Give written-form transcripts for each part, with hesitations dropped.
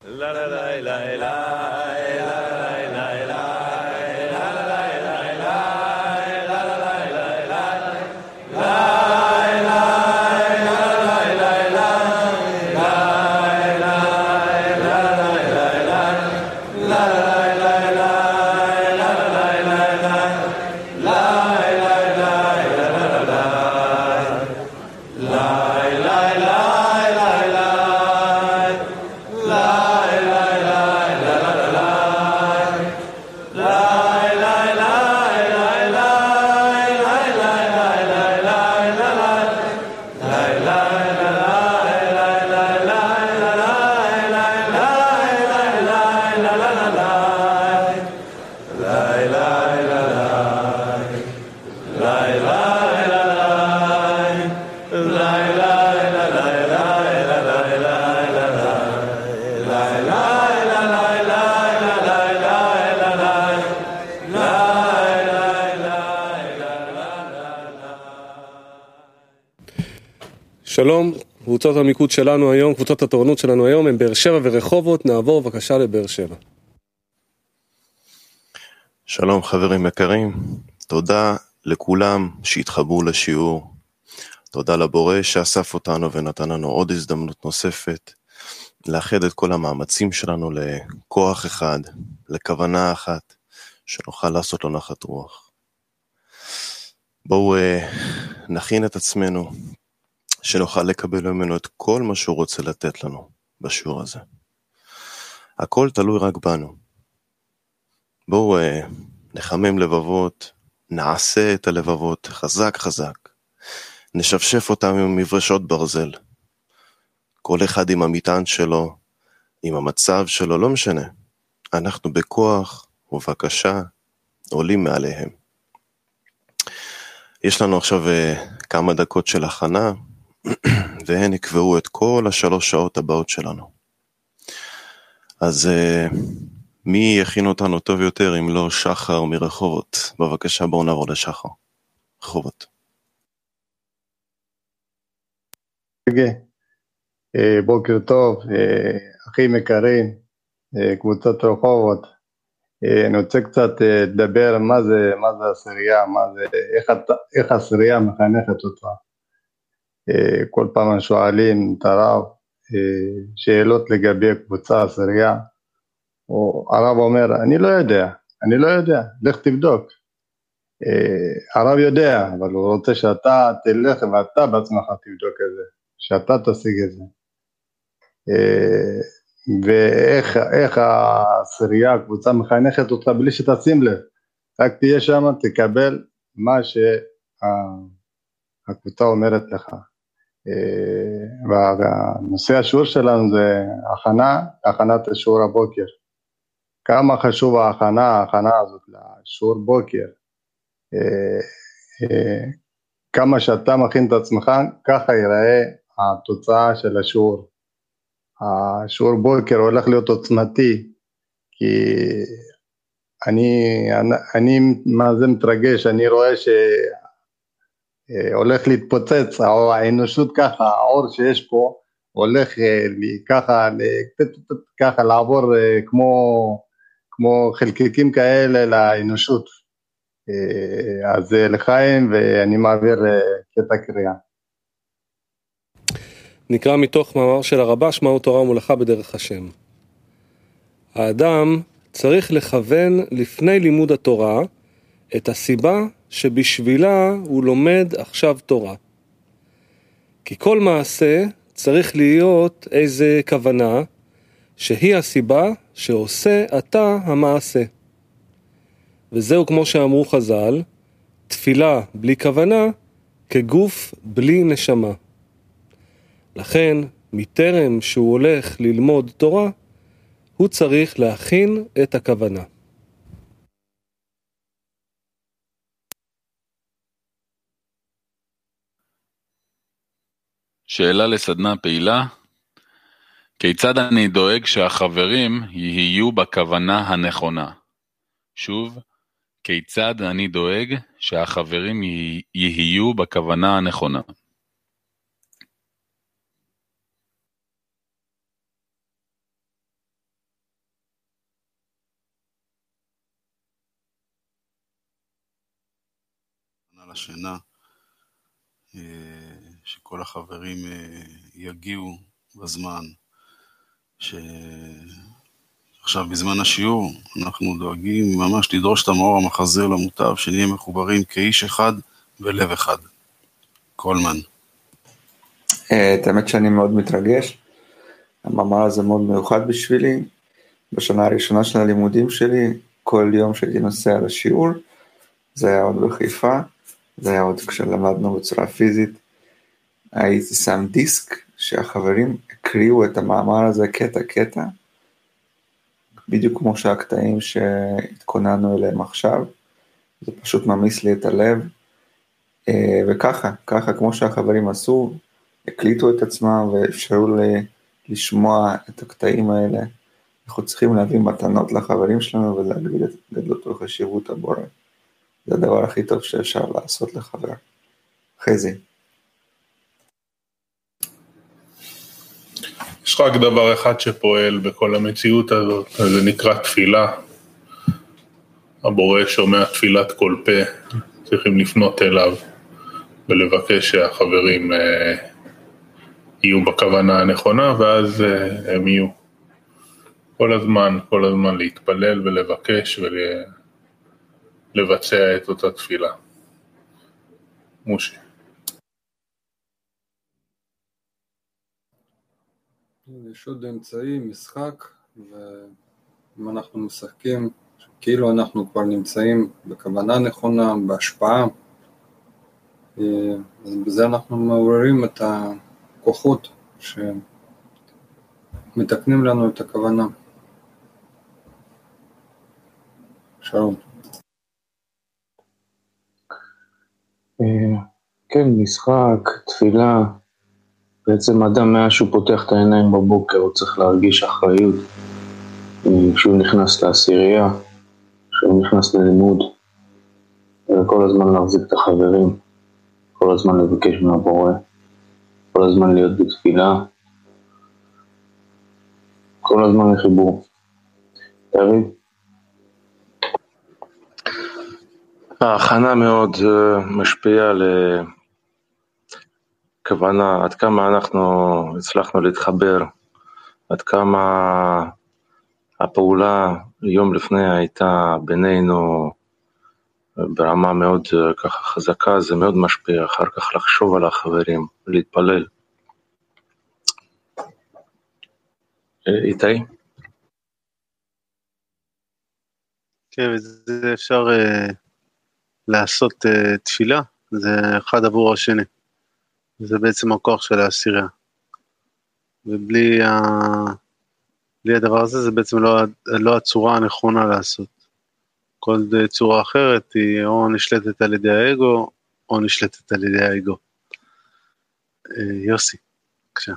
שלום, קבוצות המיקוד שלנו היום, קבוצות התורנות שלנו היום הם באר שבע ורחובות. נעבור בבקשה לבאר שבע. שלום חברים יקרים, תודה לכולם שהתחברו לשיעור, תודה לבורא שאסף אותנו ונתן לנו עוד הזדמנות נוספת לאחד את כל המאמצים שלנו לכוח אחד, לכוונה אחת, שנוכל לעשות לו נחת רוח. בואו נכין את עצמנו, שנוכל לקבל ממנו את כל מה שהוא רוצה לתת לנו בשיעור הזה. הכל תלוי רק בנו. בואו נחמם לבבות, נעשה את הלבבות חזק חזק, נשפשף אותם עם מברשות ברזל. כל אחד עם המטען שלו, עם המצב שלו, לא משנה. אנחנו בכוח ובבקשה עולים מעליהם. יש לנו עכשיו כמה דקות של הכנה, והן יקבעו את כל 3 שעות הבאות שלנו. אז מי יכין אותנו טוב יותר אם לא שחר מרחובות? בבקשה בואו נעבור לשחר. רחובות. בוקר טוב, אחים יקרים, קבוצת רחובות. אני רוצה קצת לדבר מה זה עשירייה, איך עשירייה מחנכת אותה. כל פעם שואלים את הרב שאלות לגבי קבוצה עשירייה, או הרב אומר אני לא יודע, לך תבדוק. הרב יודע, אבל הוא רוצה שאתה תלך ואתה בעצמך תבדוק את זה, שאתה תשיג את זה. ואיך העשירייה, הקבוצה מחנכת אותך בלי שתשים לב, רק תהיה שם, תקבל מה שהקבוצה אומרת לך. והנושא השיעור שלנו זה הכנת השיעור הבוקר. כמה חשוב ההכנה הזאת לשיעור בוקר. כמה שאתה מכין את עצמך, ככה ייראה התוצאה של השיעור. השיעור בוקר הולך להיות עוצמתי, כי אני מה זה מתרגש, אני רואה שהולך להתפוצץ, האנושות ככה, האור שיש פה, הולך ככה לעבור כמו חלקיקים כאלה לאנושות. אז לחיים, ואני מעביר קטע קריאה. נקרא מתוך מאמר של הרבש, מהו תורה ומלאכה בדרך השם. האדם צריך לכוון לפני לימוד התורה את הסיבה שבשבילה הוא לומד עכשיו תורה. כי כל מעשה צריך להיות איזה כוונה שהיא הסיבה שעושה אתה המעשה. וזהו כמו שאמרו חז"ל, תפילה בלי כוונה כגוף בלי נשמה. לכן, מטרם שהוא הולך ללמוד תורה, הוא צריך להכין את הכוונה. שאלה לסדנה פעילה, כיצד אני דואג שהחברים יהיו בכוונה הנכונה? שוב, כיצד אני דואג שהחברים יהיו בכוונה הנכונה? השינה, שכל החברים יגיעו בזמן, עכשיו בזמן השיעור אנחנו דואגים ממש לדרוש את המאור המחזיר למוטב, שנהיה מחוברים כאיש אחד ולב אחד. קולמן. את האמת שאני מאוד מתרגש, המאמר הזה מאוד מיוחד בשבילי, בשנה הראשונה של הלימודים שלי, כל יום שהייתי נוסע לשיעור, זה היה עוד בחיפה, זה היה עוד כשלמדנו בצורה פיזית, הייתי שם דיסק שהחברים הקריאו את המאמר הזה קטע, בדיוק כמו שהקטעים שהתכוננו אליהם עכשיו, זה פשוט ממיס לי את הלב, וככה כמו שהחברים עשו, הקליטו את עצמם ואפשרו לשמוע את הקטעים האלה, אנחנו צריכים להביא מתנות לחברים שלנו ולהגדיל את גדלות וחשיבות הבורא, זה הדבר הכי טוב שאפשר לעשות לחבר. חזי. יש רק דבר אחד שפועל בכל המציאות הזאת, זה נקרא תפילה. הבורא שומע תפילת כל פה, צריכים לפנות אליו ולבקש שהחברים יהיו בכוונה הנכונה, ואז הם יהיו. כל הזמן להתפלל ולבקש ולבצע את אותה תפילה. מושי. יש עוד אמצעי, משחק, ואם אנחנו משחקים, כאילו אנחנו כבר נמצאים בכוונה נכונה, בהשפעה, אז בזה אנחנו מעוררים את הכוחות שמתקנים לנו את הכוונה. שלום. כן, משחק, תפילה, בעצם אדם מאז שהוא פותח את העיניים בבוקר, הוא צריך להרגיש אחריות, כשהוא נכנס לעשירייה, כשהוא נכנס ללימוד, וכל הזמן להחזיק את החברים, כל הזמן לבקש מהבורא, כל הזמן להיות בתפילה, כל הזמן לחיבור. תריב? ההכנה מאוד משפיעה לכוונה, עד כמה אנחנו הצלחנו להתחבר, עד כמה הפעולה יום לפני הייתה בינינו ברמה מאוד ככה חזקה, זה מאוד משפיע, אחר כך לחשוב על החברים, להתפלל. איתי? כן, וזה אפשר לעשות תפילה, זה אחד עבור השני. זה בעצם הכוח של העשירייה. ובלי הדבר הזה, זה בעצם לא הצורה הנכונה לעשות. כל צורה אחרת היא או נשלטת על ידי האגו, או נשלטת על ידי האגו. יוסי, בבקשה.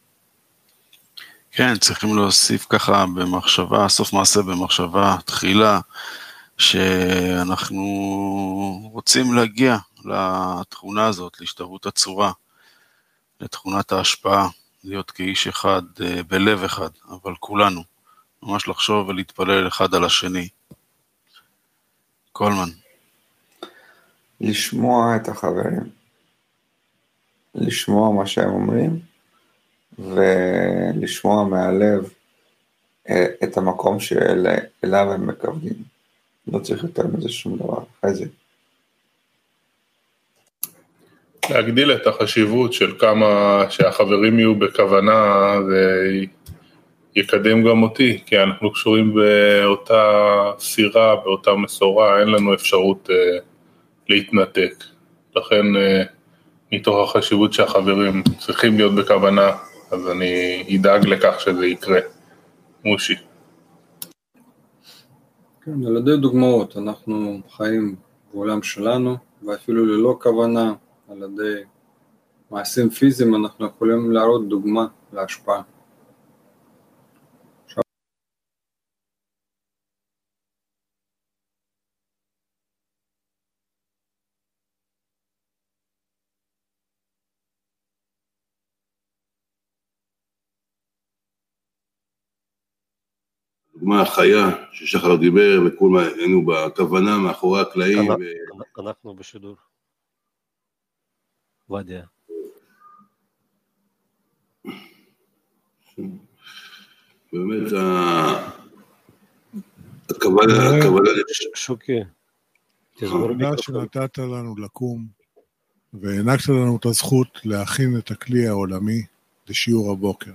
כן, צריכים להוסיף ככה במחשבה, סוף מעשה במחשבה, תחילה, שאנחנו רוצים להגיע לתכונה הזאת, להשתוות הצורה, לתכונת ההשפעה, להיות כאיש אחד, בלב אחד, אבל כולנו, ממש לחשוב ולהתפלל אחד על השני. קולמן. לשמוע את החברים, לשמוע מה שהם אומרים, ולשמוע מהלב את המקום שאליו הם מכוונים. לא צריך יותר מזה שום דבר. חזי. להגדיל את החשיבות של כמה שהחברים יהיו בכוונה, זה יקדם גם אותי, כי אנחנו קשורים באותה סירה, באותה מסורה, אין לנו אפשרות להתנתק. לכן מתוך החשיבות שהחברים צריכים להיות בכוונה, אז אני אדאג לכך שזה יקרה. מושי. כן, על ידי דוגמאות, אנחנו חיים בעולם שלנו, ואפילו ללא כוונה, על ידי מעשים פיזיים, אנחנו יכולים להראות דוגמה להשפעה. דוגמה החיה ששחר דיבר וכולם היינו בכוונה מאחורי הקלעים. אנחנו בשידור. עובדיה. באמת, הקבלה... שוקי. תודה שנתת לנו לקום, והענקת לנו את הזכות להכין את הכלי העולמי לשיעור הבוקר.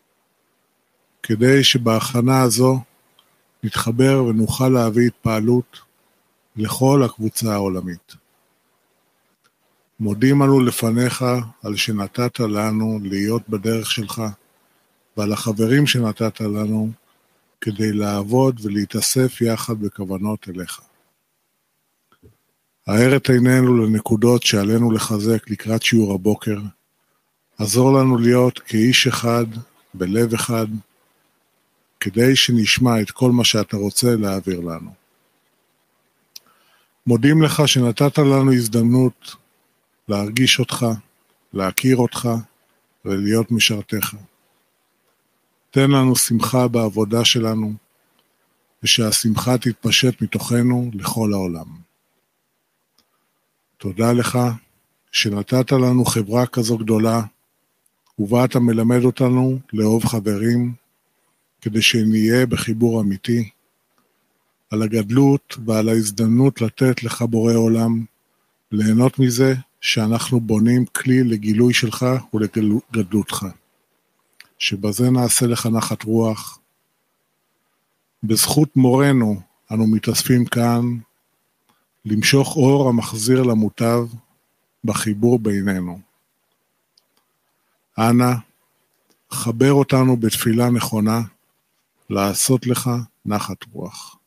כדי שבהכנה הזו נתחבר ונוכל להביא התפעלות לכל הקבוצה העולמית. מודים אנו לפניך על שנתת לנו להיות בדרך שלך, ועל החברים שנתת לנו כדי לעבוד ולהתאסף יחד בכוונות אליך. האר את עינינו לנקודות שעלינו לחזק לקראת שיעור הבוקר, עזור לנו להיות כאיש אחד, בלב אחד, כדי שנשמע את כל מה שאתה רוצה להעביר לנו. מודים לך שנתת לנו הזדמנות להרגיש אותך, להכיר אותך ולהיות משרתך. תן לנו שמחה בעבודה שלנו, ושהשמחה תתפשט מתוכנו לכל העולם. תודה לך שנתת לנו חברה כזו גדולה, ובה אתה מלמד אותנו לאהוב חברים, כדי שנהיה בחיבור אמיתי, על הגדלות ועל ההזדמנות לתת לך בורא עולם, ליהנות מזה שאנחנו בונים כלי לגילוי שלך ולגדלותך. שבזה נעשה לך נחת רוח. בזכות מורנו אנו מתאספים כאן, למשוך אור המחזיר למוטב בחיבור בינינו. אנא, חבר אותנו בתפילה נכונה, לעשות לך נחת רוח.